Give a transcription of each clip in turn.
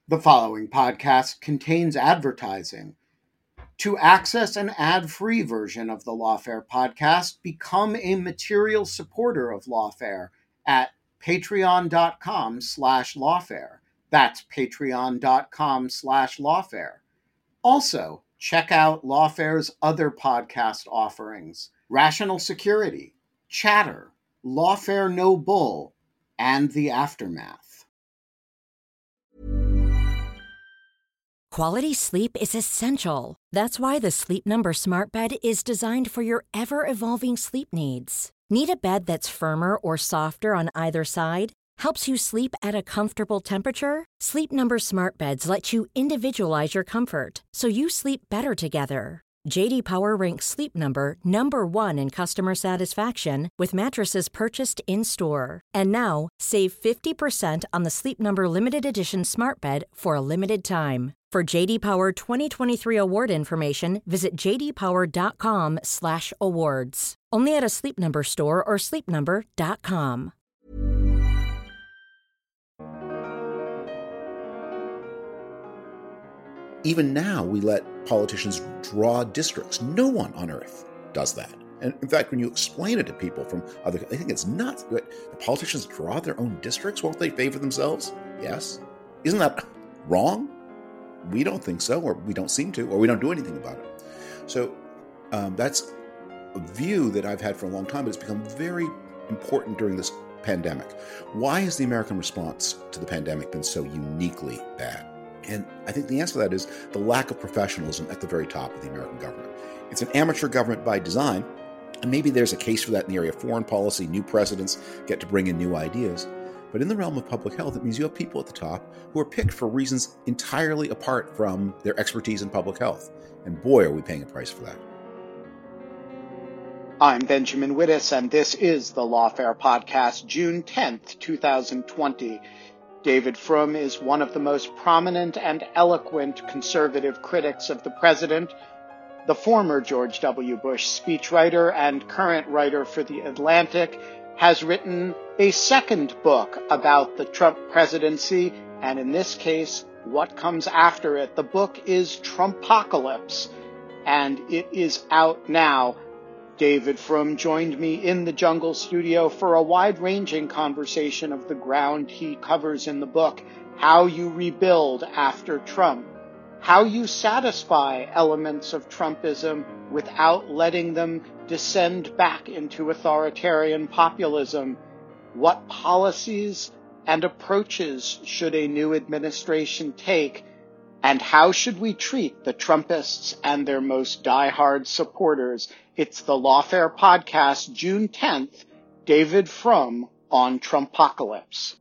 The following podcast contains advertising. To access an ad-free version of the Lawfare podcast, become a material supporter of Lawfare at patreon.com/lawfare. That's patreon.com/lawfare. Also, check out Lawfare's other podcast offerings: Rational Security, Chatter, Lawfare No Bull, and The Aftermath. Quality sleep is essential. That's why the Sleep Number Smart Bed is designed for your ever-evolving sleep needs. Need a bed that's firmer or softer on either side? Helps you sleep at a comfortable temperature? Sleep Number Smart Beds let you individualize your comfort so you sleep better together. J.D. Power ranks Sleep Number number 1 in customer satisfaction with mattresses purchased in-store. And now, save 50% on the Sleep Number Limited Edition Smart Bed for a limited time. For J.D. Power 2023 award information, visit jdpower.com/awards. Only at a Sleep Number store or sleepnumber.com. Even now, we let politicians draw districts. No one on earth does that. And in fact, when you explain it to people from other, they think it's nuts. The politicians draw their own districts? Won't they favor themselves? Yes. Isn't that wrong? We don't think so, or we don't seem to, or we don't do anything about it. So that's a view that I've had for a long time, but it's become very important during this pandemic. Why has the American response to the pandemic been so uniquely bad? And I think the answer to that is the lack of professionalism at the very top of the American government. It's an amateur government by design, and maybe there's a case for that in the area of foreign policy. New presidents get to bring in new ideas. But in the realm of public health, it means you have people at the top who are picked for reasons entirely apart from their expertise in public health. And boy, are we paying a price for that. I'm Benjamin Wittes, and this is the Lawfare Podcast, June 10th, 2020. David Frum is one of the most prominent and eloquent conservative critics of the president. The former George W. Bush speechwriter and current writer for The Atlantic has written a second book about the Trump presidency, and in this case, what comes after it. The book is Trumpocalypse, and it is out now. David Frum joined me in the Jungle studio for a wide-ranging conversation of the ground he covers in the book: how you rebuild after Trump, how you satisfy elements of Trumpism without letting them descend back into authoritarian populism, what policies and approaches should a new administration take, and how should we treat the Trumpists and their most diehard supporters. It's the Lawfare Podcast, June 10th, David Frum on Trumpocalypse.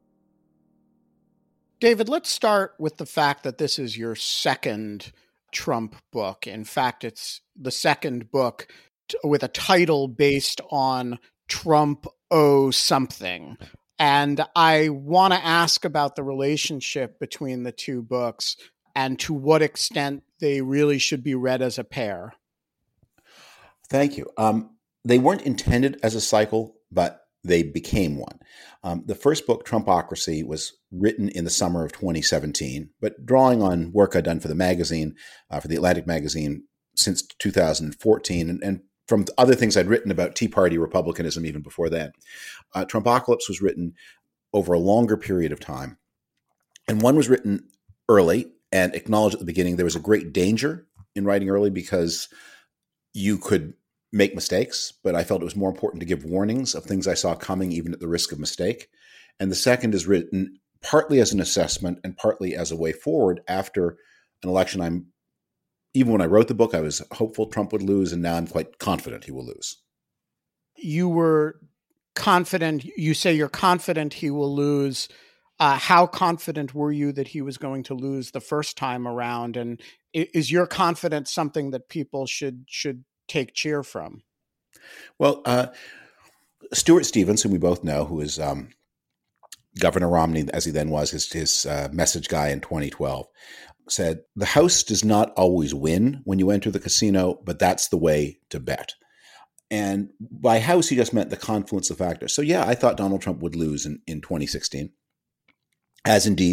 David, let's start with the fact that this is your second Trump book. In fact, it's the second book with a title based on Trump something. And I want to ask about the relationship between the two books and to what extent they really should be read as a pair. Thank you. They weren't intended as a cycle, but they became one. The first book, Trumpocracy, was written in the summer of 2017, but drawing on work I'd done for the magazine, for the Atlantic magazine, since 2014, and from other things I'd written about Tea Party Republicanism even before then. Trumpocalypse was written over a longer period of time. And one was written early and acknowledged at the beginning there was a great danger in writing early because you could make mistakes, but I felt it was more important to give warnings of things I saw coming, even at the risk of mistake. And the second is written partly as an assessment and partly as a way forward after an election. Even when I wrote the book, I was hopeful Trump would lose, and now I'm quite confident he will lose. You were confident. You say you're confident he will lose. How confident were you that he was going to lose the first time around? And is your confidence something that people should take cheer from? Well, Stuart Stevens, whom we both know, who is Governor Romney, as he then was, his message guy in 2012, said, "The house does not always win when you enter the casino, but that's the way to bet." And by house, he just meant the confluence of factors. So yeah, I thought Donald Trump would lose in 2016, as indeed he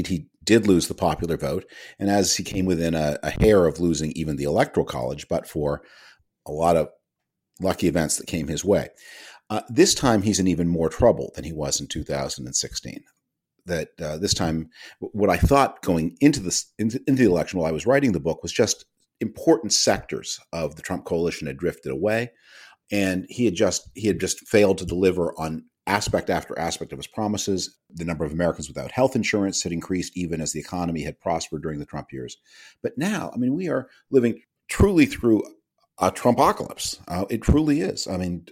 did lose the popular vote, and as he came within a hair of losing even the Electoral College, but for a lot of lucky events that came his way. This time, he's in even more trouble than he was in 2016. That this time, what I thought going into the election while I was writing the book was just important sectors of the Trump coalition had drifted away, and he had just failed to deliver on aspect after aspect of his promises. The number of Americans without health insurance had increased even as the economy had prospered during the Trump years. But now, I mean, we are living truly through a Trumpocalypse. It truly is. I mean,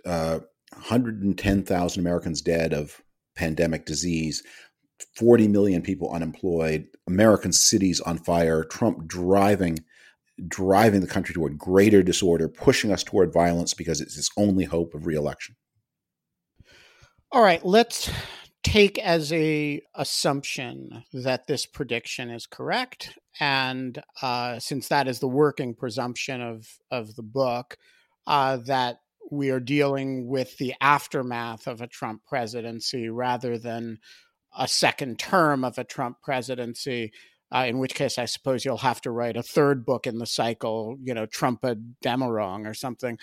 110,000 Americans dead of pandemic disease, 40 million people unemployed, American cities on fire, Trump driving the country toward greater disorder, pushing us toward violence because it's his only hope of reelection. All right, let's take as a assumption that this prediction is correct. And since that is the working presumption of the book, that we are dealing with the aftermath of a Trump presidency rather than a second term of a Trump presidency, in which case I suppose you'll have to write a third book in the cycle, Trump-a-Demarong or something.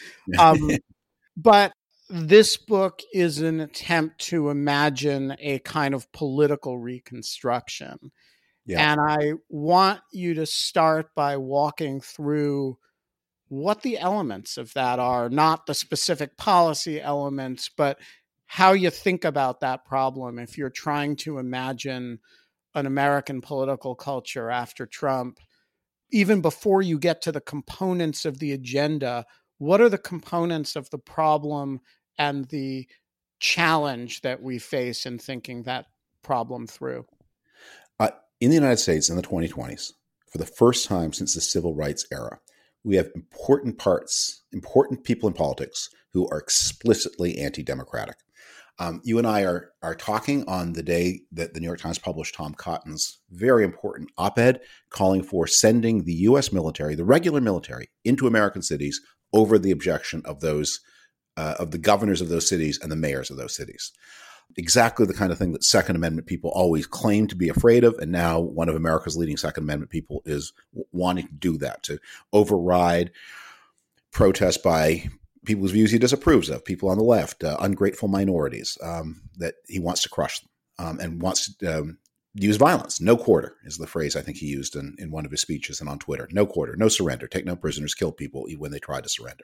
But this book is an attempt to imagine a kind of political reconstruction. Yeah. And I want you to start by walking through what the elements of that are, not the specific policy elements, but how you think about that problem if you're trying to imagine an American political culture after Trump. Even before you get to the components of the agenda, what are the components of the problem and the challenge that we face in thinking that problem through? In the United States in the 2020s, for the first time since the civil rights era, we have important people in politics who are explicitly anti-democratic. You and I are talking on the day that the New York Times published Tom Cotton's very important op-ed calling for sending the U.S. military, the regular military, into American cities over the objection of those of the governors of those cities and the mayors of those cities. Exactly the kind of thing that Second Amendment people always claim to be afraid of, and now one of America's leading Second Amendment people is wanting to do that, to override protests by people whose views he disapproves of, people on the left, ungrateful minorities, that he wants to crush them and wants to use violence. No quarter is the phrase I think he used in one of his speeches and on Twitter. No quarter, no surrender, take no prisoners, kill people when they try to surrender.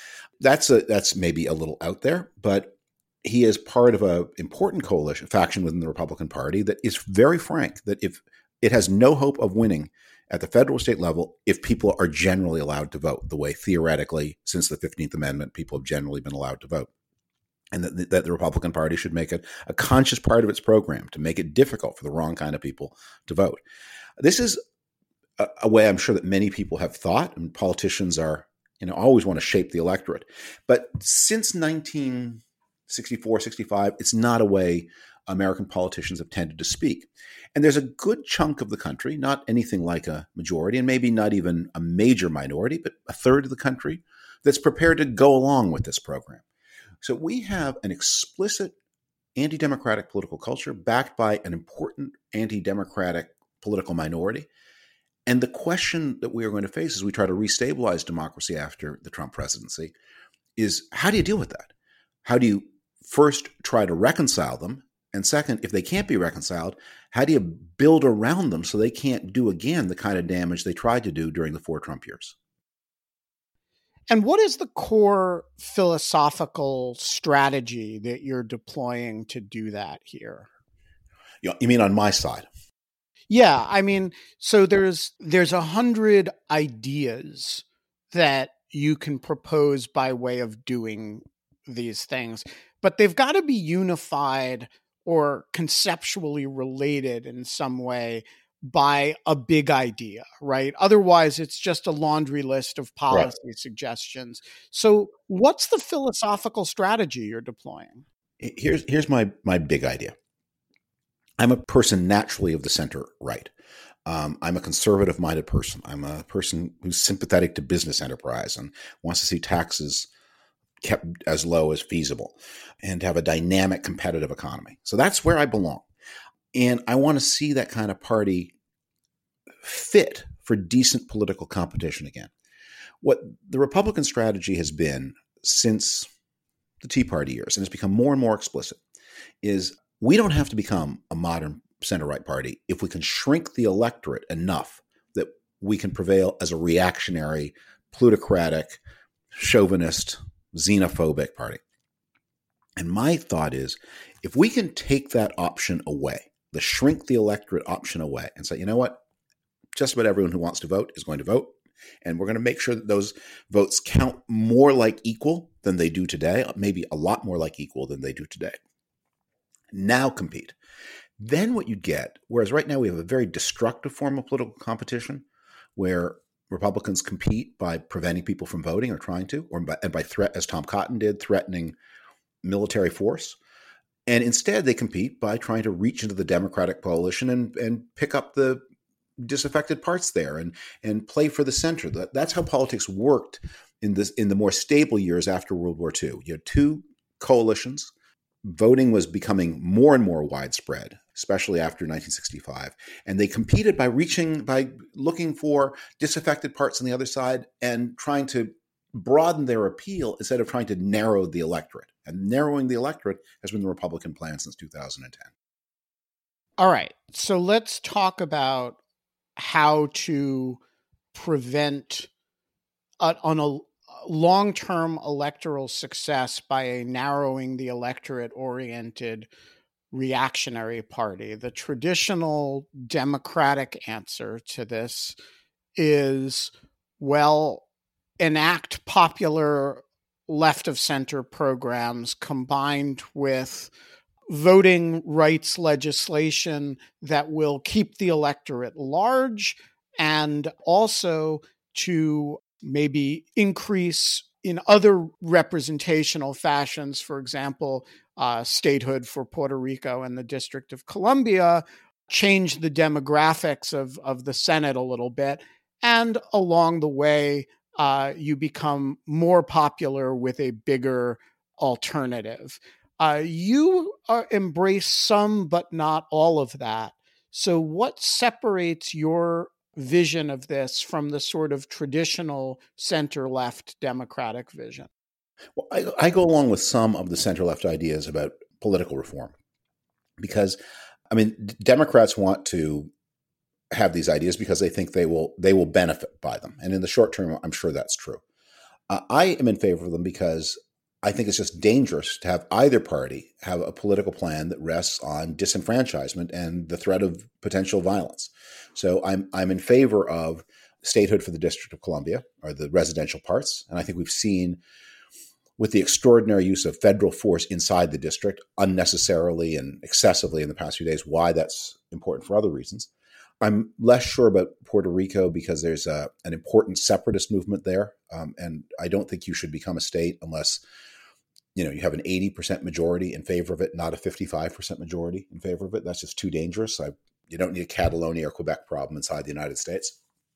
That's maybe a little out there, but he is part of an important coalition faction within the Republican Party that is very frank that if it has no hope of winning at the federal state level if people are generally allowed to vote the way theoretically since the 15th Amendment people have generally been allowed to vote, and that the Republican Party should make it a conscious part of its program to make it difficult for the wrong kind of people to vote. This is a way I'm sure that many people have thought, and politicians are always want to shape the electorate. But since 1964, 65, it's not a way American politicians have tended to speak. And there's a good chunk of the country, not anything like a majority, and maybe not even a major minority, but a third of the country that's prepared to go along with this program. So we have an explicit anti-democratic political culture backed by an important anti-democratic political minority. And the question that we are going to face as we try to restabilize democracy after the Trump presidency is, how do you deal with that? How do you first try to reconcile them? And second, if they can't be reconciled, how do you build around them so they can't do again the kind of damage they tried to do during the 4 Trump years? And what is the core philosophical strategy that you're deploying to do that here? You mean on my side? Yeah, I mean, so there's 100 ideas that you can propose by way of doing these things, but they've got to be unified or conceptually related in some way by a big idea, right? Otherwise, it's just a laundry list of policy suggestions. So what's the philosophical strategy you're deploying? Here's my big idea. I'm a person naturally of the center right. I'm a conservative-minded person. I'm a person who's sympathetic to business enterprise and wants to see taxes kept as low as feasible and have a dynamic, competitive economy. So that's where I belong. And I want to see that kind of party fit for decent political competition again. What the Republican strategy has been since the Tea Party years, and it's become more and more explicit, is we don't have to become a modern center-right party if we can shrink the electorate enough that we can prevail as a reactionary, plutocratic, chauvinist, xenophobic party. And my thought is, if we can take that option away, the shrink the electorate option away, and say, you know what, just about everyone who wants to vote is going to vote, and we're going to make sure that those votes count more like equal than they do today, maybe a lot more like equal than they do today. Now compete. Then what you'd get, whereas right now we have a very destructive form of political competition where Republicans compete by preventing people from voting or trying to, and by threat, as Tom Cotton did, threatening military force. And instead they compete by trying to reach into the Democratic coalition and pick up the disaffected parts there and play for the center. That's how politics worked in the more stable years after World War II. You had two coalitions. Voting was becoming more and more widespread, especially after 1965. And they competed by looking for disaffected parts on the other side and trying to broaden their appeal instead of trying to narrow the electorate. And narrowing the electorate has been the Republican plan since 2010. All right. So let's talk about how to prevent on a long-term electoral success by a narrowing the electorate-oriented reactionary party. The traditional Democratic answer to this is, well, enact popular left-of-center programs combined with voting rights legislation that will keep the electorate large, and also to maybe increase in other representational fashions, for example, statehood for Puerto Rico and the District of Columbia, change the demographics of the Senate a little bit, and along the way, you become more popular with a bigger alternative. You embrace some, but not all of that. So what separates your vision of this from the sort of traditional center-left Democratic vision? Well, I go along with some of the center-left ideas about political reform because, I mean, Democrats want to have these ideas because they think they will benefit by them. And in the short term, I'm sure that's true. I am in favor of them because I think it's just dangerous to have either party have a political plan that rests on disenfranchisement and the threat of potential violence. So I'm in favor of statehood for the District of Columbia, or the residential parts. And I think we've seen, with the extraordinary use of federal force inside the district unnecessarily and excessively in the past few days, why that's important for other reasons. I'm less sure about Puerto Rico because there's an important separatist movement there. And I don't think you should become a state unless you have an 80% majority in favor of it, not a 55% majority in favor of it. That's just too dangerous. You don't need a Catalonia or Quebec problem inside the United States.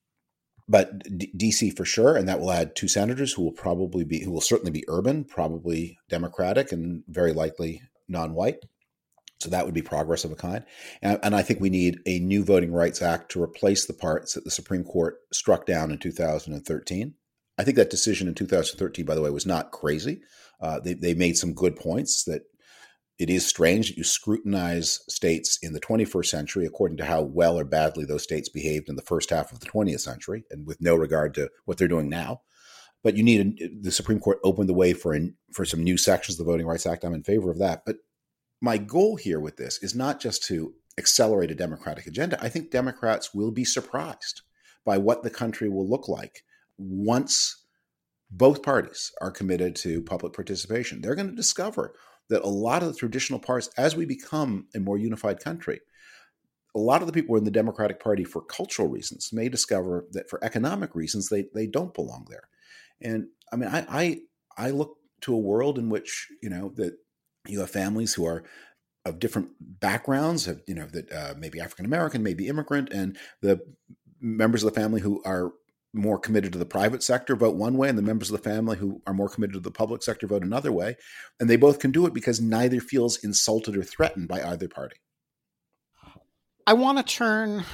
But DC for sure, and that will add 2 senators who will certainly be urban, probably Democratic, and very likely non-white. So that would be progress of a kind. And I think we need a new Voting Rights Act to replace the parts that the Supreme Court struck down in 2013. I think that decision in 2013, by the way, was not crazy. They made some good points that it is strange that you scrutinize states in the 21st century according to how well or badly those states behaved in the first half of the 20th century, and with no regard to what they're doing now. But the Supreme Court opened the way for some new sections of the Voting Rights Act. I'm in favor of that. But my goal here with this is not just to accelerate a democratic agenda. I think Democrats will be surprised by what the country will look like once both parties are committed to public participation. They're going to discover that a lot of the traditional parts, as we become a more unified country, a lot of the people in the Democratic Party for cultural reasons may discover that for economic reasons, they don't belong there. And I mean, I look to a world in which, that you have families who are of different backgrounds, that maybe African-American, maybe immigrant, and the members of the family who are more committed to the private sector vote one way, and the members of the family who are more committed to the public sector vote another way. And they both can do it because neither feels insulted or threatened by either party. I want to turn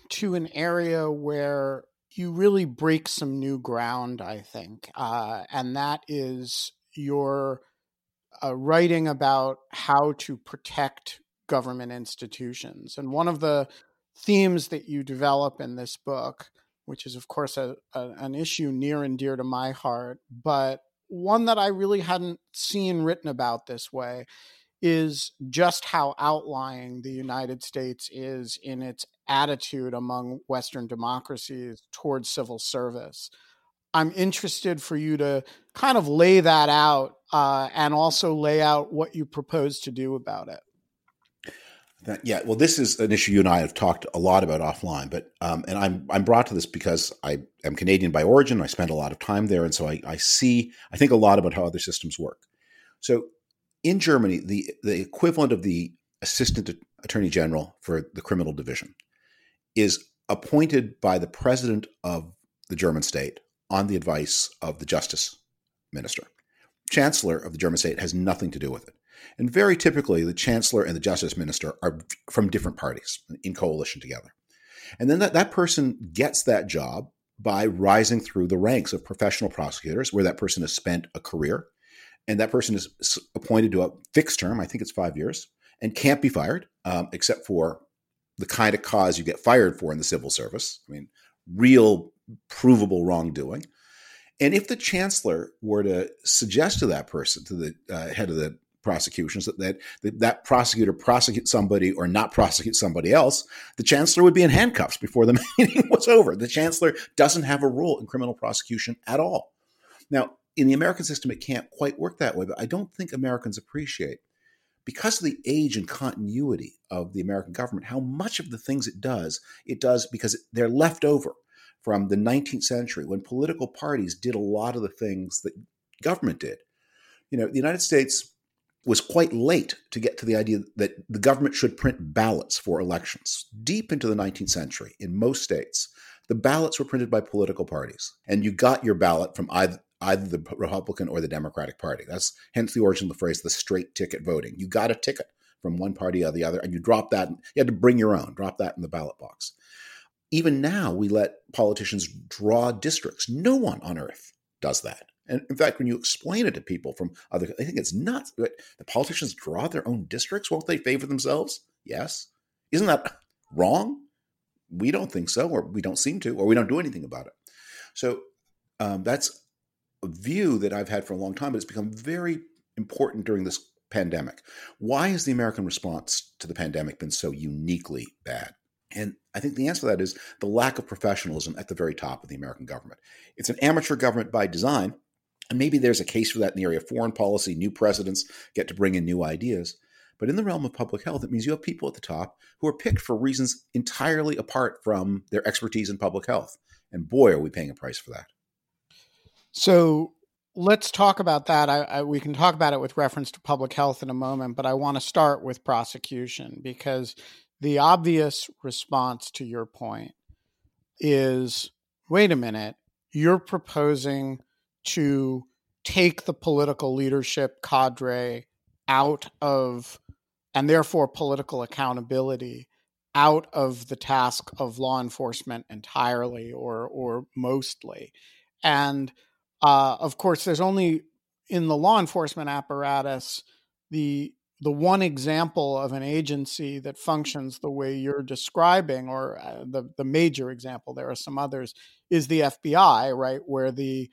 to an area where you really break some new ground, I think, and that is your writing about how to protect government institutions. And one of the themes that you develop in this book, which is, of course, an issue near and dear to my heart, but one that I really hadn't seen written about this way, is just how outlying the United States is in its attitude among Western democracies towards civil service. I'm interested for you to kind of lay that out and also lay out what you propose to do about it. Yeah, well, this is an issue you and I have talked a lot about offline, but and I'm brought to this because I am Canadian by origin. I spent a lot of time there, and so I think a lot about how other systems work. So in Germany, the equivalent of the assistant attorney general for the criminal division is appointed by the president of the German state on the advice of the justice minister. Chancellor of the German state has nothing to do with it. And very typically, the chancellor and the justice minister are from different parties in coalition together. And then that person gets that job by rising through the ranks of professional prosecutors, where that person has spent a career. And that person is appointed to a fixed term, I think it's 5 years, and can't be fired, except for the kind of cause you get fired for in the civil service. I mean, real provable wrongdoing. And if the chancellor were to suggest to that person, to the head of the prosecutions, that prosecutor prosecute somebody or not prosecute somebody else, the chancellor would be in handcuffs before the meeting was over. The chancellor doesn't have a role in criminal prosecution at all. Now, in the American system, it can't quite work that way, but I don't think Americans appreciate, because of the age and continuity of the American government, how much of the things it does because they're left over from the 19th century, when political parties did a lot of the things that government did. You know, the United States was quite late to get to the idea that the government should print ballots for elections. Deep into the 19th century, in most states, the ballots were printed by political parties, and you got your ballot from either the Republican or the Democratic Party. That's hence the origin of the phrase, the straight ticket voting. You got a ticket from one party or the other, and you drop that. You had to bring your own, drop that in the ballot box. Even now, we let politicians draw districts. No one on earth does that. And in fact, when you explain it to people from other, I think it's nuts. The politicians draw their own districts. Won't they favor themselves? Yes. Isn't that wrong? We don't think so, or we don't seem to, or we don't do anything about it. So that's a view that I've had for a long time, but it's become very important during this pandemic. Why has the American response to the pandemic been so uniquely bad? And I think the answer to that is the lack of professionalism at the very top of the American government. It's an amateur government by design, and maybe there's a case for that in the area of foreign policy. New presidents get to bring in new ideas. But in the realm of public health, it means you have people at the top who are picked for reasons entirely apart from their expertise in public health. And boy, are we paying a price for that. So let's talk about that. We can talk about it with reference to public health in a moment, but I want to start with prosecution, because the obvious response to your point is, wait a minute, you're proposing to take the political leadership cadre out of, and therefore political accountability, out of the task of law enforcement entirely or mostly. And of course, there's only in the law enforcement apparatus, the one example of an agency that functions the way you're describing, or the major example, there are some others, is the FBI, right? Where the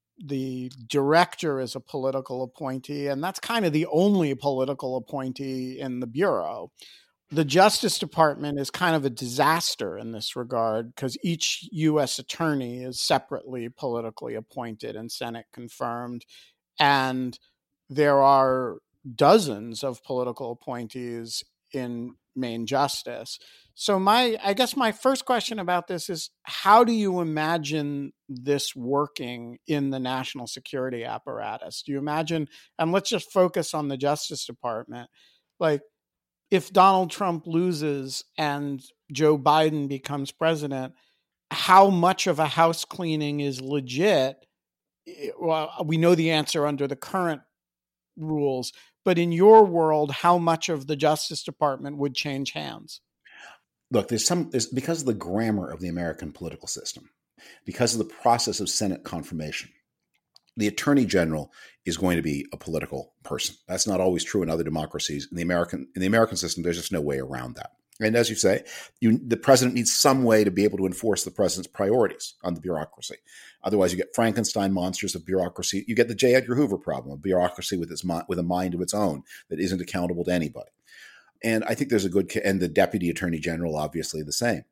director is a political appointee, and that's kind of the only political appointee in the Bureau. The Justice Department is kind of a disaster in this regard, because each U.S. attorney is separately politically appointed and Senate confirmed, and there are dozens of political appointees in Main Justice. So I guess my first question about this is, how do you imagine this working in the national security apparatus? Do you imagine, and let's just focus on the Justice Department, like if Donald Trump loses and Joe Biden becomes president, how much of a house cleaning is legit? Well, we know the answer under the current rules, but in your world, how much of the Justice Department would change hands? Look, there's because of the grammar of the American political system, because of the process of Senate confirmation, the attorney general is going to be a political person. That's not always true in other democracies. In the American system, there's just no way around that. And as you say, the president needs some way to be able to enforce the president's priorities on the bureaucracy. Otherwise, you get Frankenstein monsters of bureaucracy. You get the J. Edgar Hoover problem, a bureaucracy with a mind of its own that isn't accountable to anybody. And I think there's and the deputy attorney general, obviously the same.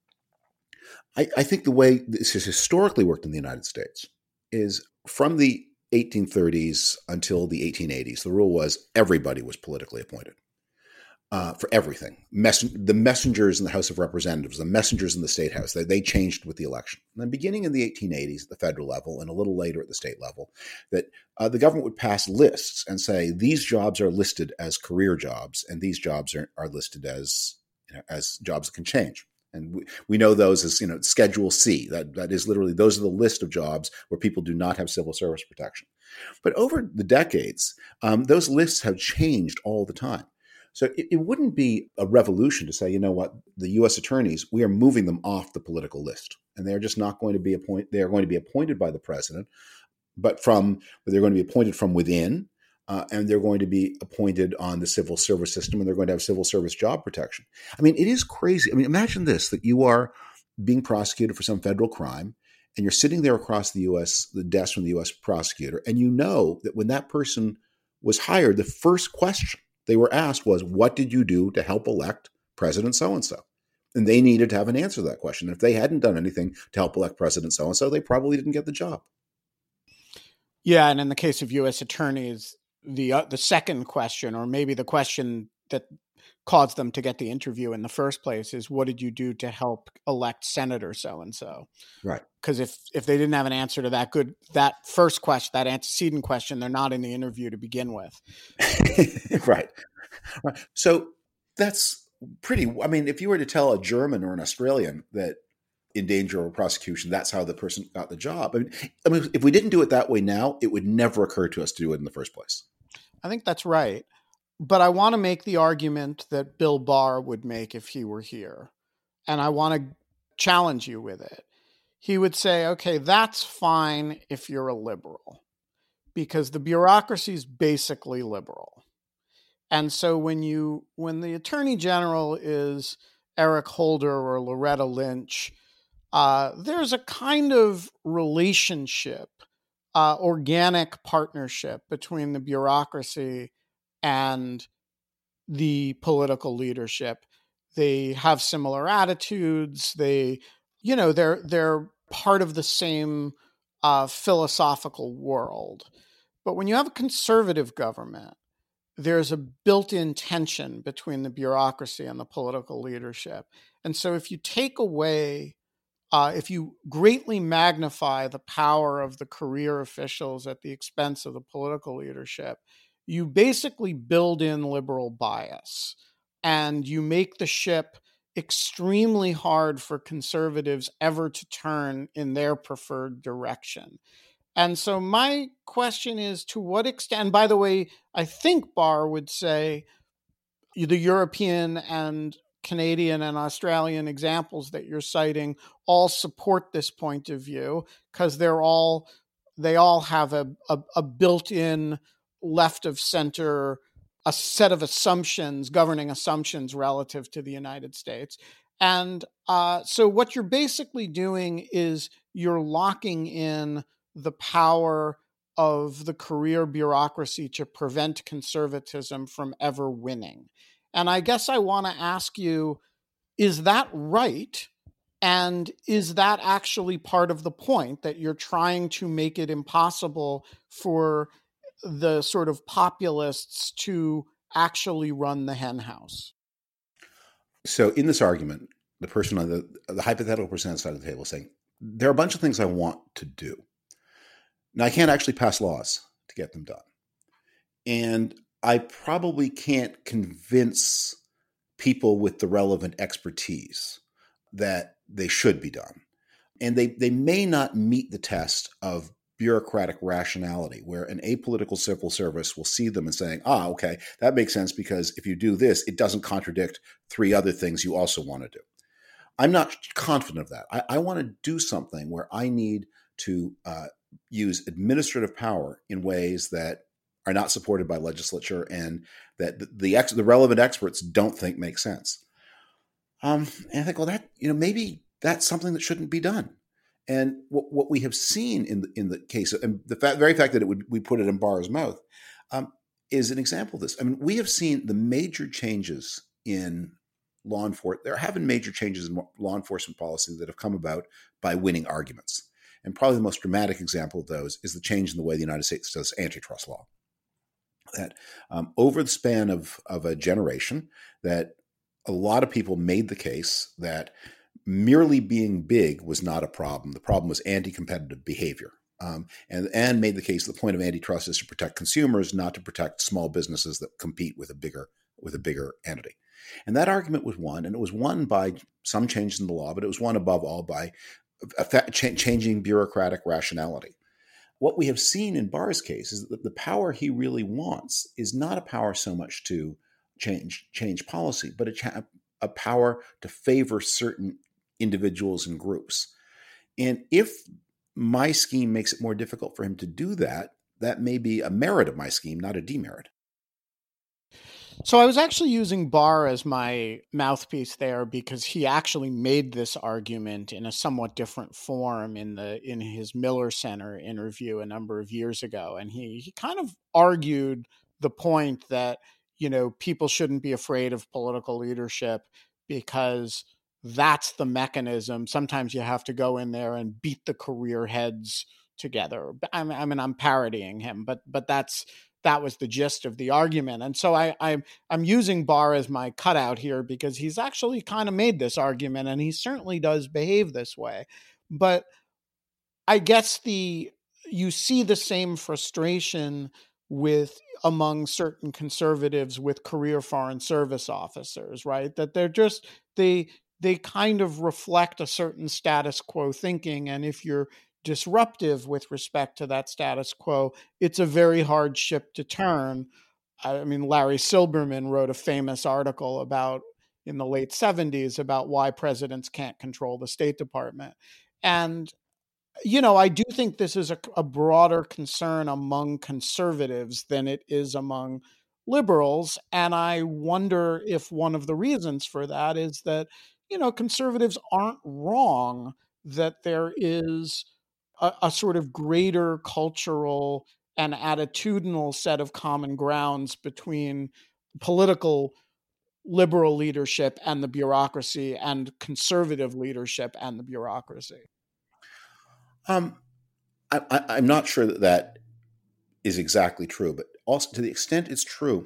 I think the way this has historically worked in the United States is from the 1830s until the 1880s, the rule was everybody was politically appointed for everything. The messengers in the House of Representatives, the messengers in the State House, they changed with the election. And then beginning in the 1880s at the federal level and a little later at the state level, that the government would pass lists and say, these jobs are listed as career jobs and these jobs are listed as jobs that can change. And we know those as, Schedule C. That is literally, those are the list of jobs where people do not have civil service protection. But over the decades, those lists have changed all the time. So it wouldn't be a revolution to say, you know what, the U.S. attorneys, we are moving them off the political list. And they're just not going to be appointed. They are going to be appointed by the president, but they're going to be appointed from within. And they're going to be appointed on the civil service system, and they're going to have civil service job protection. I mean, it is crazy. I mean, imagine this, that you are being prosecuted for some federal crime, and you're sitting there across the desk from the U.S. prosecutor, and you know that when that person was hired, the first question they were asked was, what did you do to help elect President so-and-so? And they needed to have an answer to that question. If they hadn't done anything to help elect President so-and-so, they probably didn't get the job. Yeah, and in the case of U.S. attorneys, the second question, or maybe the question that caused them to get the interview in the first place, is what did you do to help elect Senator so-and-so? Right. Because if they didn't have an answer to that first question, that antecedent question, they're not in the interview to begin with. Right. So that's I mean, if you were to tell a German or an Australian that in danger of prosecution, that's how the person got the job. I mean, if we didn't do it that way now, it would never occur to us to do it in the first place. I think that's right. But I want to make the argument that Bill Barr would make if he were here. And I want to challenge you with it. He would say, okay, that's fine if you're a liberal, because the bureaucracy is basically liberal. And so when the attorney general is Eric Holder or Loretta Lynch, there's a kind of relationship, organic partnership between the bureaucracy and the political leadership. They have similar attitudes. They're part of the same philosophical world. But when you have a conservative government, there's a built-in tension between the bureaucracy and the political leadership. And so if you take away if you greatly magnify the power of the career officials at the expense of the political leadership, you basically build in liberal bias, and you make the ship extremely hard for conservatives ever to turn in their preferred direction. And so my question is, to what extent, by the way, I think Barr would say the European and Canadian and Australian examples that you're citing all support this point of view, because they all have a built-in left of center, a set of assumptions, governing assumptions relative to the United States. And so what you're basically doing is you're locking in the power of the career bureaucracy to prevent conservatism from ever winning. And I guess I want to ask you, is that right? And is that actually part of the point, that you're trying to make it impossible for the sort of populists to actually run the henhouse? So in this argument, the person on the hypothetical person side of the table is saying, there are a bunch of things I want to do. Now, I can't actually pass laws to get them done. And I probably can't convince people with the relevant expertise that they should be done. And they may not meet the test of bureaucratic rationality, where an apolitical civil service will see them and saying, okay, that makes sense, because if you do this, it doesn't contradict three other things you also want to do. I'm not confident of that. I want to do something where I need to use administrative power in ways that are not supported by legislature and that the relevant experts don't think make sense. And I think, well, that maybe that's something that shouldn't be done. And what we have seen in the case, and the very fact that we put it in Barr's mouth, is an example of this. I mean, we have seen the major changes in law enforcement. There have been major changes in law enforcement policy that have come about by winning arguments. And probably the most dramatic example of those is the change in the way the United States does antitrust law. That over the span of a generation, that a lot of people made the case that merely being big was not a problem. The problem was anti-competitive behavior. And made the case the point of antitrust is to protect consumers, not to protect small businesses that compete with a bigger entity. And that argument was won, and it was won by some changes in the law, but it was won above all by changing bureaucratic rationality. What we have seen in Barr's case is that the power he really wants is not a power so much to change policy, but a power to favor certain individuals and groups. And if my scheme makes it more difficult for him to do that, that may be a merit of my scheme, not a demerit. So I was actually using Barr as my mouthpiece there because he actually made this argument in a somewhat different form in his Miller Center interview a number of years ago. And he kind of argued the point that, people shouldn't be afraid of political leadership because that's the mechanism. Sometimes you have to go in there and beat the career heads together. I mean, I'm parodying him, but that was the gist of the argument. And so I'm using Barr as my cutout here because he's actually kind of made this argument, and he certainly does behave this way. But I guess you see the same frustration among certain conservatives with career foreign service officers, right? That they kind of reflect a certain status quo thinking. And if you're disruptive with respect to that status quo, it's a very hard ship to turn. I mean, Larry Silberman wrote a famous article in the late 70s about why presidents can't control the State Department. And, I do think this is a broader concern among conservatives than it is among liberals. And I wonder if one of the reasons for that is that, conservatives aren't wrong that there is a sort of greater cultural and attitudinal set of common grounds between political liberal leadership and the bureaucracy and conservative leadership and the bureaucracy. I'm not sure that is exactly true, but also to the extent it's true,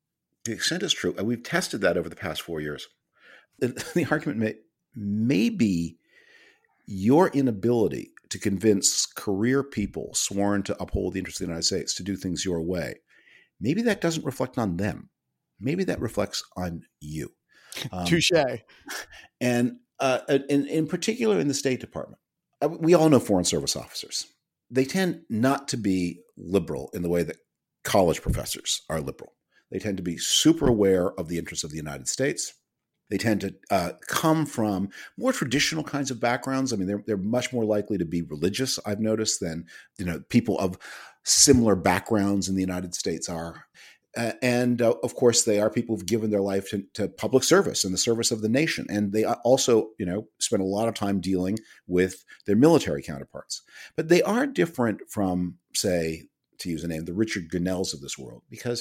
and we've tested that over the past 4 years. The argument may be your inability to convince career people sworn to uphold the interests of the United States to do things your way. Maybe that doesn't reflect on them. Maybe that reflects on you. Touché. And in particular in the State Department, we all know Foreign Service officers. They tend not to be liberal in the way that college professors are liberal. They tend to be super aware of the interests of the United States. They tend to come from more traditional kinds of backgrounds. I mean, they're much more likely to be religious, I've noticed, than people of similar backgrounds in the United States are. And of course, they are people who've given their life to public service and the service of the nation. And they also, spend a lot of time dealing with their military counterparts. But they are different from, say, to use a name, the Richard Gunnells of this world, because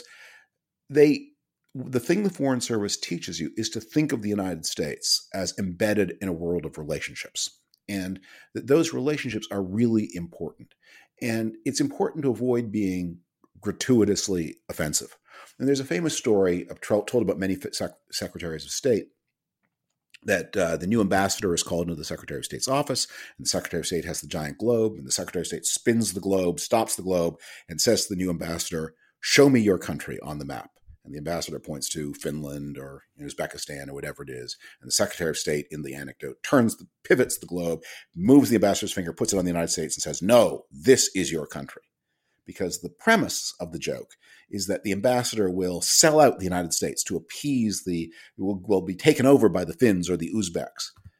the thing the Foreign Service teaches you is to think of the United States as embedded in a world of relationships, and that those relationships are really important. And it's important to avoid being gratuitously offensive. And there's a famous story told about many secretaries of state that the new ambassador is called into the Secretary of State's office, and the Secretary of State has the giant globe, and the Secretary of State spins the globe, stops the globe, and says to the new ambassador, "Show me your country on the map." And the ambassador points to Finland or Uzbekistan or whatever it is. And the Secretary of State, in the anecdote, pivots the globe, moves the ambassador's finger, puts it on the United States and says, "No, this is your country." Because the premise of the joke is that the ambassador will sell out the United States to appease will be taken over by the Finns or the Uzbeks.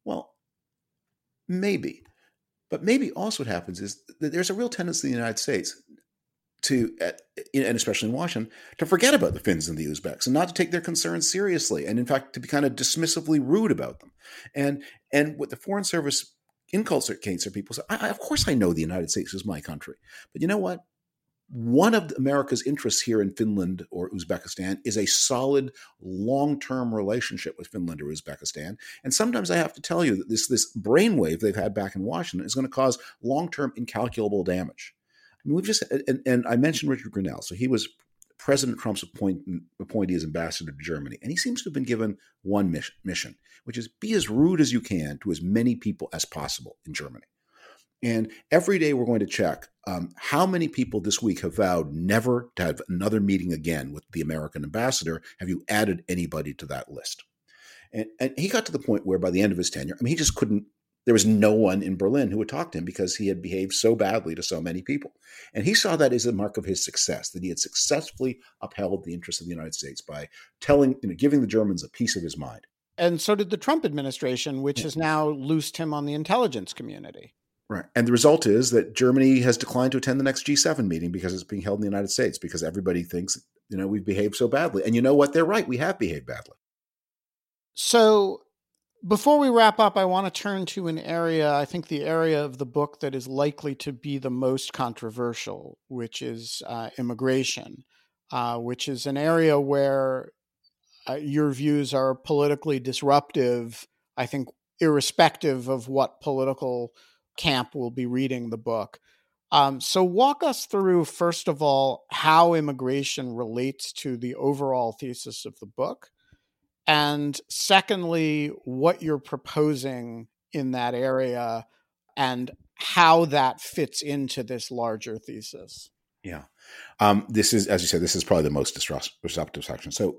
Well, maybe. But maybe also what happens is that there's a real tendency in the United States to, and especially in Washington, to forget about the Finns and the Uzbeks and not to take their concerns seriously, and in fact to be kind of dismissively rude about them. And what the Foreign Service inculcates are people say, of course I know the United States is my country, but you know what? One of America's interests here in Finland or Uzbekistan is a solid long-term relationship with Finland or Uzbekistan. And sometimes I have to tell you that this brainwave they've had back in Washington is going to cause long-term incalculable damage. I mean, we've just, and I mentioned Richard Grenell. So he was President Trump's appointee as ambassador to Germany. And he seems to have been given one mission, which is be as rude as you can to as many people as possible in Germany. And every day we're going to check how many people this week have vowed never to have another meeting again with the American ambassador. Have you added anybody to that list? And he got to the point where by the end of his tenure, I mean, he just couldn't, there was no one in Berlin who would talk to him because he had behaved so badly to so many people. And he saw that as a mark of his success, that he had successfully upheld the interests of the United States by giving the Germans a piece of his mind. And so did the Trump administration, which has now loosed him on the intelligence community. Right. And the result is that Germany has declined to attend the next G7 meeting because it's being held in the United States, because everybody thinks, we've behaved so badly. And you know what? They're right. We have behaved badly. So before we wrap up, I want to turn to an area, I think the area of the book that is likely to be the most controversial, which is immigration, which is an area where your views are politically disruptive, I think, irrespective of what political camp will be reading the book. So walk us through, first of all, how immigration relates to the overall thesis of the book. And secondly, what you're proposing in that area and how that fits into this larger thesis. Yeah. This is, as you said, this is probably the most disruptive section. So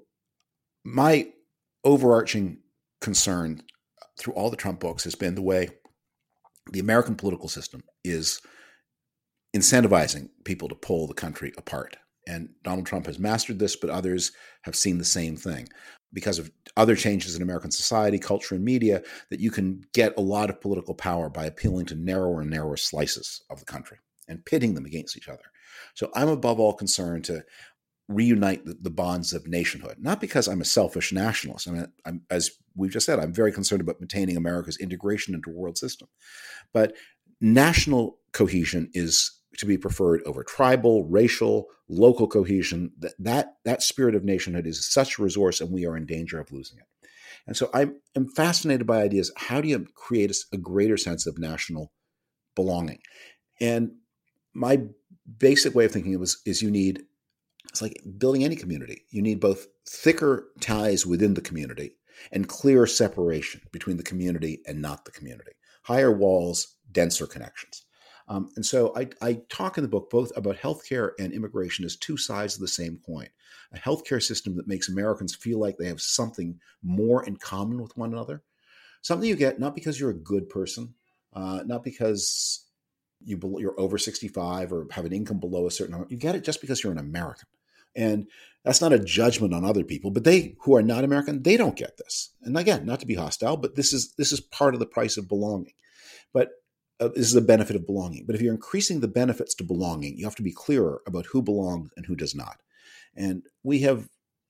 my overarching concern through all the Trump books has been the way the American political system is incentivizing people to pull the country apart. And Donald Trump has mastered this, but others have seen the same thing because of other changes in American society, culture, and media, that you can get a lot of political power by appealing to narrower and narrower slices of the country and pitting them against each other. So I'm above all concerned to reunite the bonds of nationhood, not because I'm a selfish nationalist. I mean, as we've just said, I'm very concerned about maintaining America's integration into the world system. But national cohesion is to be preferred over tribal, racial, local cohesion. That spirit of nationhood is such a resource, and we are in danger of losing it. And so I'm fascinated by ideas. How do you create a greater sense of national belonging? And my basic way of thinking is you need, it's like building any community. You need both thicker ties within the community and clear separation between the community and not the community. Higher walls, denser connections. And so I talk in the book both about healthcare and immigration as two sides of the same coin. A healthcare system that makes Americans feel like they have something more in common with one another. Something you get not because you're a good person, not because you're over 65 or have an income below a certain amount. You get it just because you're an American. And that's not a judgment on other people, but they who are not American, they don't get this. And again, not to be hostile, but this is part of the price of belonging. But this is the benefit of belonging. But if you're increasing the benefits to belonging, you have to be clearer about who belongs and who does not. And we have,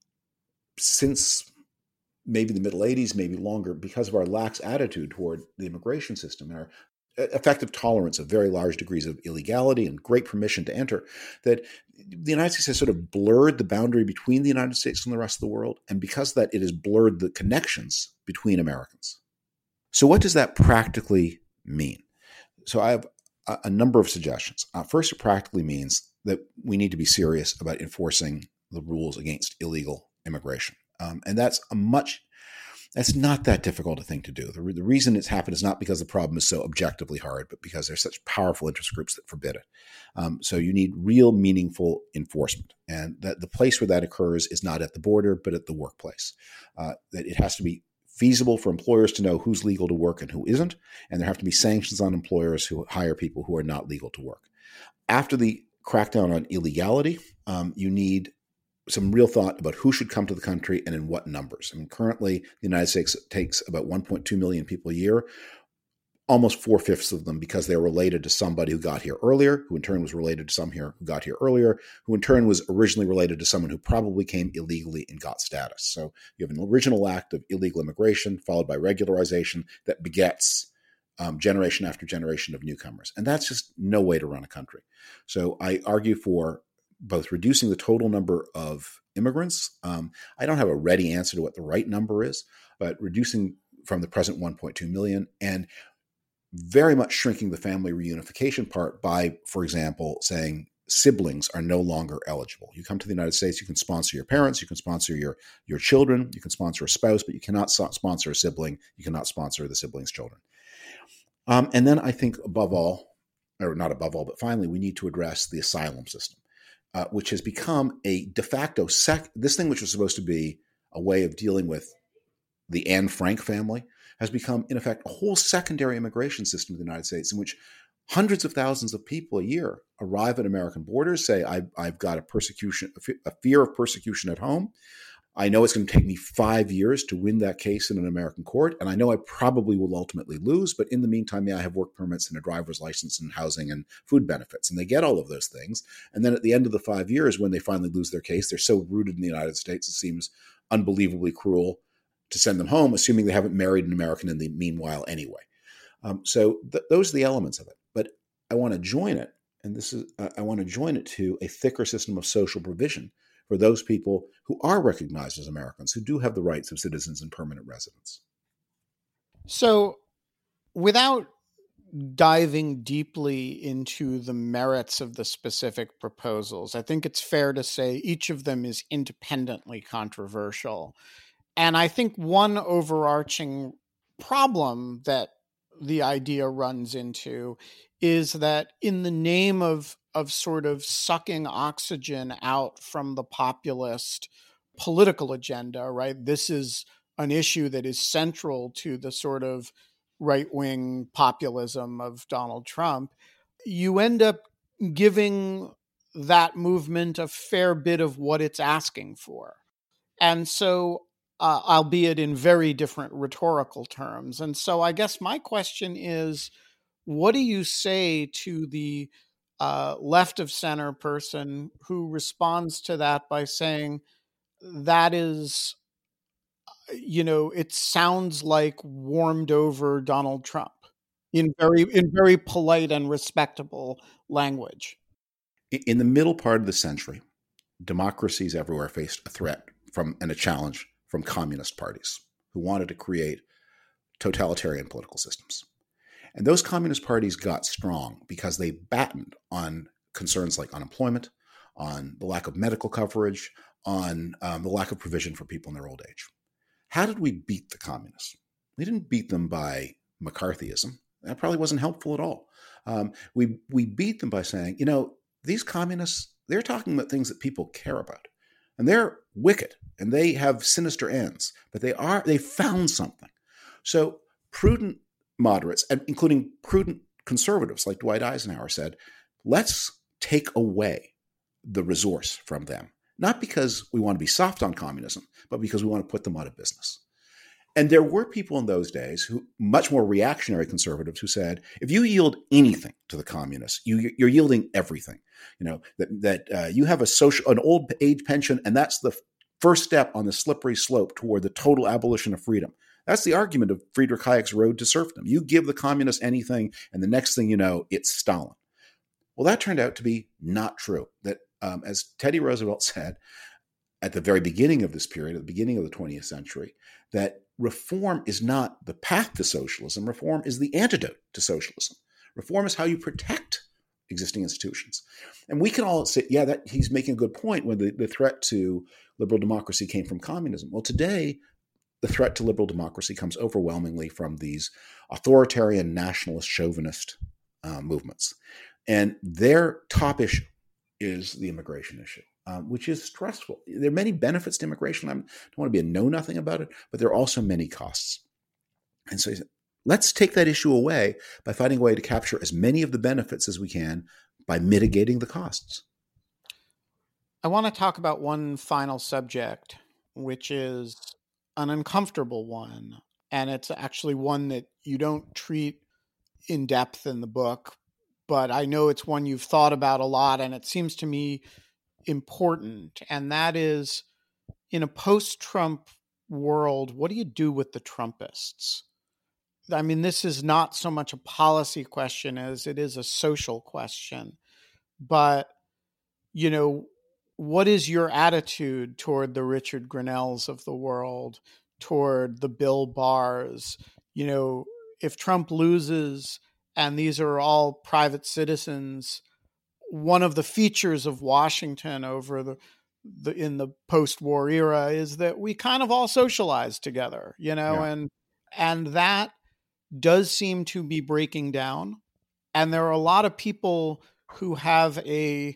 since maybe the middle 80s, maybe longer, because of our lax attitude toward the immigration system and our effective tolerance of very large degrees of illegality and great permission to enter, that the United States has sort of blurred the boundary between the United States and the rest of the world. And because of that, it has blurred the connections between Americans. So what does that practically mean? So I have a number of suggestions. First, it practically means that we need to be serious about enforcing the rules against illegal immigration. And that's not that difficult a thing to do. The reason it's happened is not because the problem is so objectively hard, but because there's such powerful interest groups that forbid it. So you need real, meaningful enforcement. And that the place where that occurs is not at the border, but at the workplace. That it has to be feasible for employers to know who's legal to work and who isn't. And there have to be sanctions on employers who hire people who are not legal to work. After the crackdown on illegality, you need some real thought about who should come to the country and in what numbers. I mean, currently, the United States takes about 1.2 million people a year, almost 4/5 of them because they're related to somebody who got here earlier, who in turn was related to some here who got here earlier, who in turn was originally related to someone who probably came illegally and got status. So you have an original act of illegal immigration followed by regularization that begets generation after generation of newcomers. And that's just no way to run a country. So I argue for both reducing the total number of immigrants. I don't have a ready answer to what the right number is, but reducing from the present 1.2 million and very much shrinking the family reunification part by, for example, saying siblings are no longer eligible. You come to the United States, you can sponsor your parents, you can sponsor your children, you can sponsor a spouse, but you cannot sponsor a sibling, you cannot sponsor the sibling's children. And then I think above all, or not above all, but finally, we need to address the asylum system, which has become a de facto this thing which was supposed to be a way of dealing with the Anne Frank family has become, in effect, a whole secondary immigration system in the United States in which hundreds of thousands of people a year arrive at American borders, say, I've got a fear of persecution at home. I know it's going to take me 5 years to win that case in an American court, and I know I probably will ultimately lose, but in the meantime, I have work permits and a driver's license and housing and food benefits, and they get all of those things. And then at the end of the 5 years, when they finally lose their case, they're so rooted in the United States, it seems unbelievably cruel to send them home, assuming they haven't married an American in the meanwhile anyway. So those are the elements of it. But I want to join it, and I want to join it to a thicker system of social provision for those people who are recognized as Americans, who do have the rights of citizens and permanent residents. So without diving deeply into the merits of the specific proposals, I think it's fair to say each of them is independently controversial. And I think one overarching problem that the idea runs into is that in the name of sort of sucking oxygen out from the populist political agenda, right? This is an issue that is central to the sort of right-wing populism of Donald Trump. You end up giving that movement a fair bit of what it's asking for. And so, albeit in very different rhetorical terms. And so I guess my question is, what do you say to the left of center person who responds to that by saying that is, it sounds like warmed over Donald Trump in very polite and respectable language? In the middle part of the century, democracies everywhere faced a threat and a challenge from communist parties who wanted to create totalitarian political systems. And those communist parties got strong because they battened on concerns like unemployment, on the lack of medical coverage, on the lack of provision for people in their old age. How did we beat the communists? We didn't beat them by McCarthyism. That probably wasn't helpful at all. We beat them by saying, these communists, they're talking about things that people care about. And they're wicked and they have sinister ends, but they found something. So prudent moderates, including prudent conservatives like Dwight Eisenhower said, let's take away the resource from them. Not because we want to be soft on communism, but because we want to put them out of business. And there were people in those days who, much more reactionary conservatives, who said, if you yield anything to the communists, you're yielding everything. That you have an old age pension, and that's the first step on the slippery slope toward the total abolition of freedom. That's the argument of Friedrich Hayek's Road to Serfdom. You give the communists anything, and the next thing you know, it's Stalin. Well, that turned out to be not true. That, as Teddy Roosevelt said at the very beginning of this period, at the beginning of the 20th century, that reform is not the path to socialism. Reform is the antidote to socialism. Reform is how you protect existing institutions. And we can all say, yeah, that he's making a good point when the threat to liberal democracy came from communism. Well, today, the threat to liberal democracy comes overwhelmingly from these authoritarian, nationalist, chauvinist movements. And their top issue is the immigration issue, which is stressful. There are many benefits to immigration. I don't want to be a know-nothing about it, but there are also many costs. And so he said, let's take that issue away by finding a way to capture as many of the benefits as we can by mitigating the costs. I want to talk about one final subject, which is an uncomfortable one. And it's actually one that you don't treat in depth in the book, but I know it's one you've thought about a lot, and it seems to me important. And that is, in a post-Trump world, what do you do with the Trumpists? I mean, this is not so much a policy question as it is a social question. But, you know, what is your attitude toward the Richard Grinnells of the world, toward the Bill Barrs? You know, if Trump loses and these are all private citizens, one of the features of Washington over the in the post-war era is that we kind of all socialize together, you know, Yeah. and that does seem to be breaking down. And there are a lot of people who have a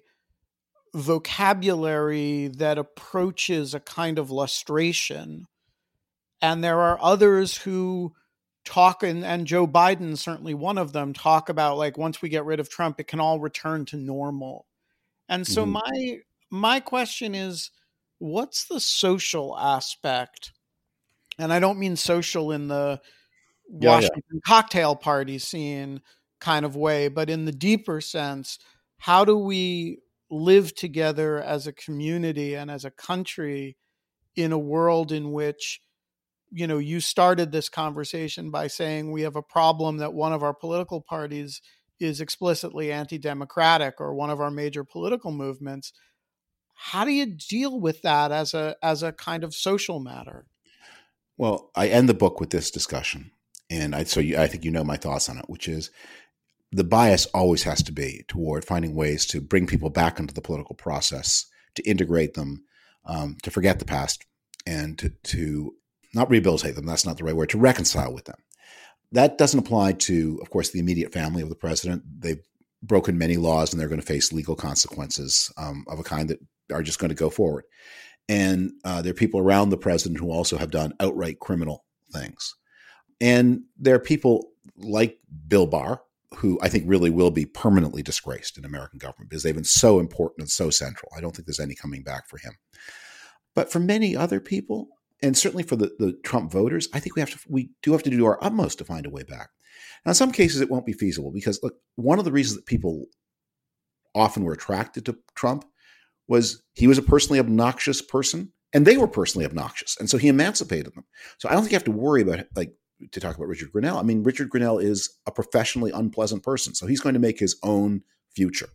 vocabulary that approaches a kind of lustration. And there are others who talk, and Joe Biden, certainly one of them, talk about like, once we get rid of Trump, it can all return to normal. And so Mhm. my question is, what's the social aspect? And I don't mean social in the Yeah, yeah. Washington cocktail party scene kind of way, but in the deeper sense, how do we live together as a community and as a country in a world in which, you know, you started this conversation by saying we have a problem that one of our political parties is explicitly anti-democratic, or one of our major political movements. How do you deal with that as a kind of social matter? Well, I end the book with this discussion, and I think you know my thoughts on it, which is the bias always has to be toward finding ways to bring people back into the political process, to integrate them, to forget the past, and to not rehabilitate them. That's not the right word. To reconcile with them. That doesn't apply to, of course, the immediate family of the president. They've broken many laws, and they're going to face legal consequences of a kind that are just going to go forward. And there are people around the president who also have done outright criminal things. And there are people like Bill Barr, who I think really will be permanently disgraced in American government because they've been so important and so central. I don't think there's any coming back for him. But for many other people, and certainly for the Trump voters, I think we do have to do our utmost to find a way back. Now, in some cases, it won't be feasible because, look, one of the reasons that people often were attracted to Trump was he was a personally obnoxious person, and they were personally obnoxious, and so he emancipated them. So I don't think you have to worry about, like, to talk about Richard Grinnell. I mean, Richard Grinnell is a professionally unpleasant person, so he's going to make his own future.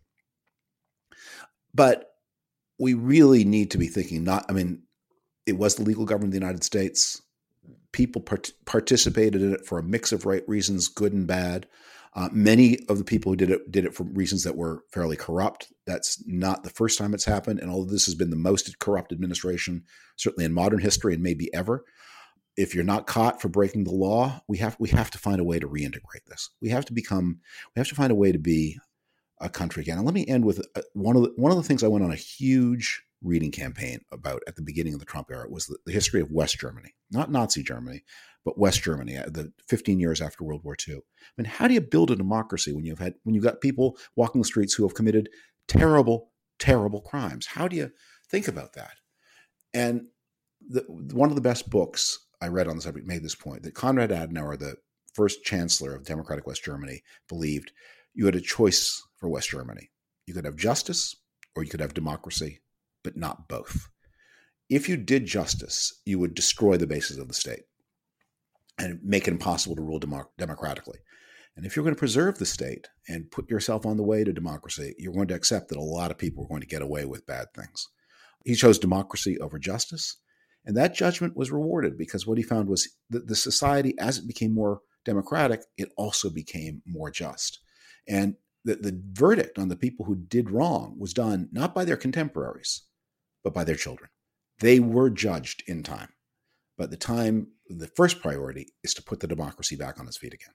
But we really need to be thinking it was the legal government of the United States. People participated in it for a mix of right reasons, good and bad. Many of the people who did it for reasons that were fairly corrupt. That's not the first time it's happened. And although this has been the most corrupt administration, certainly in modern history and maybe ever, if you're not caught for breaking the law, we have to find a way to reintegrate this. We have to find a way to be a country again. And let me end with one of the things I went on a huge reading campaign about at the beginning of the Trump era was the history of West Germany, not Nazi Germany, but West Germany, the 15 years after World War II. I mean, how do you build a democracy when you've got people walking the streets who have committed terrible, terrible crimes? How do you think about that? And one of the best books I read on the subject made this point, that Konrad Adenauer, the first chancellor of democratic West Germany, believed you had a choice for West Germany. You could have justice or you could have democracy, but not both. If you did justice, you would destroy the basis of the state and make it impossible to rule democratically. And if you're going to preserve the state and put yourself on the way to democracy, you're going to accept that a lot of people are going to get away with bad things. He chose democracy over justice, and that judgment was rewarded because what he found was that the society, as it became more democratic, it also became more just. And the verdict on the people who did wrong was done not by their contemporaries, but by their children. They were judged in time. But the first priority is to put the democracy back on its feet again.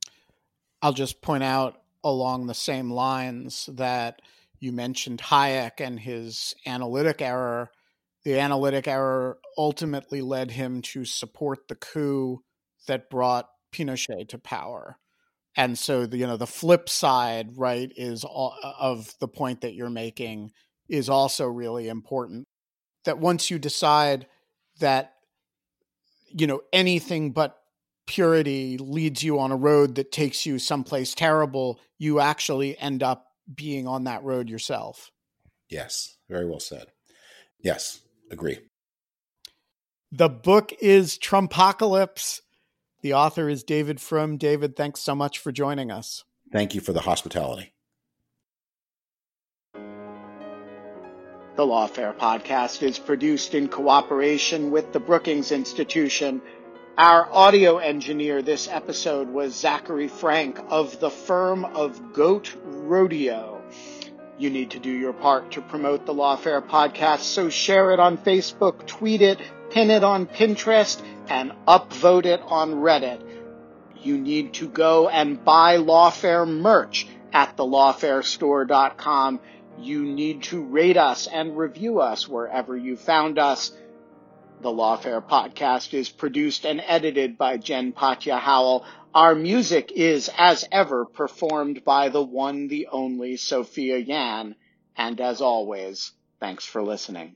I'll just point out along the same lines that you mentioned Hayek and his analytic error. The analytic error ultimately led him to support the coup that brought Pinochet to power. And so the flip side, right, is of the point that you're making is also really important. That once you decide that, anything but purity leads you on a road that takes you someplace terrible, you actually end up being on that road yourself. Yes, very well said. Yes, agree. The book is Trumpocalypse. The author is David Frum. David, thanks so much for joining us. Thank you for the hospitality. The Lawfare podcast is produced in cooperation with the Brookings Institution. Our audio engineer this episode was Zachary Frank of the firm of Goat Rodeo. You need to do your part to promote the Lawfare podcast, so share it on Facebook, tweet it, pin it on Pinterest, and upvote it on Reddit. You need to go and buy Lawfare merch at thelawfarestore.com. You need to rate us and review us wherever you found us. The Lawfare podcast is produced and edited by Jen Patja Howell. Our music is, as ever, performed by the one, the only Sophia Yan. And as always, thanks for listening.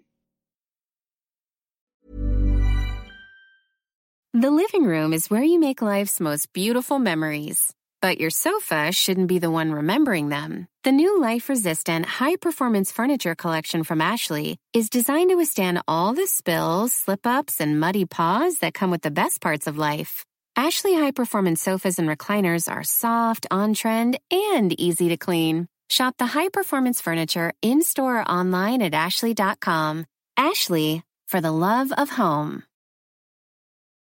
The living room is where you make life's most beautiful memories. But your sofa shouldn't be the one remembering them. The new life-resistant, high-performance furniture collection from Ashley is designed to withstand all the spills, slip-ups, and muddy paws that come with the best parts of life. Ashley high-performance sofas and recliners are soft, on-trend, and easy to clean. Shop the high-performance furniture in-store or online at ashley.com. Ashley, for the love of home.